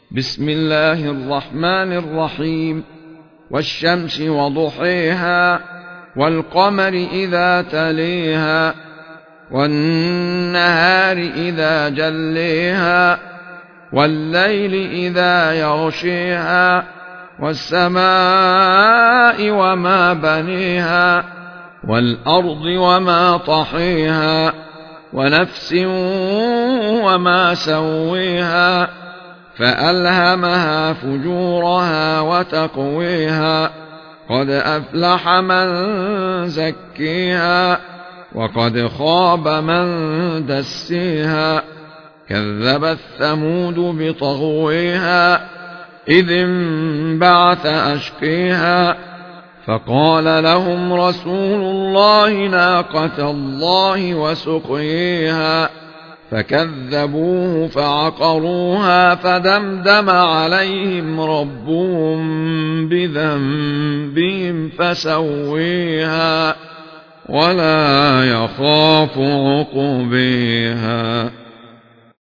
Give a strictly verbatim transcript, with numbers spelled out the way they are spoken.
بسم الله الرحمن الرحيم. والشمس وضحيها والقمر إذا تليها والنهار إذا جليها والليل إذا يغشيها والسماء وما بنيها والأرض وما طحيها ونفس وما سويها فألهمها فجورها وتقويها قد أفلح من زكيها وقد خاب من دسيها كذبت ثمود بطغويها إذ انبعث أشقيها فقال لهم رسول الله ناقة الله وسقيها فكذبوه فعقروها فدمدم عليهم ربهم بذنبهم فسويها ولا يخاف عقبيها.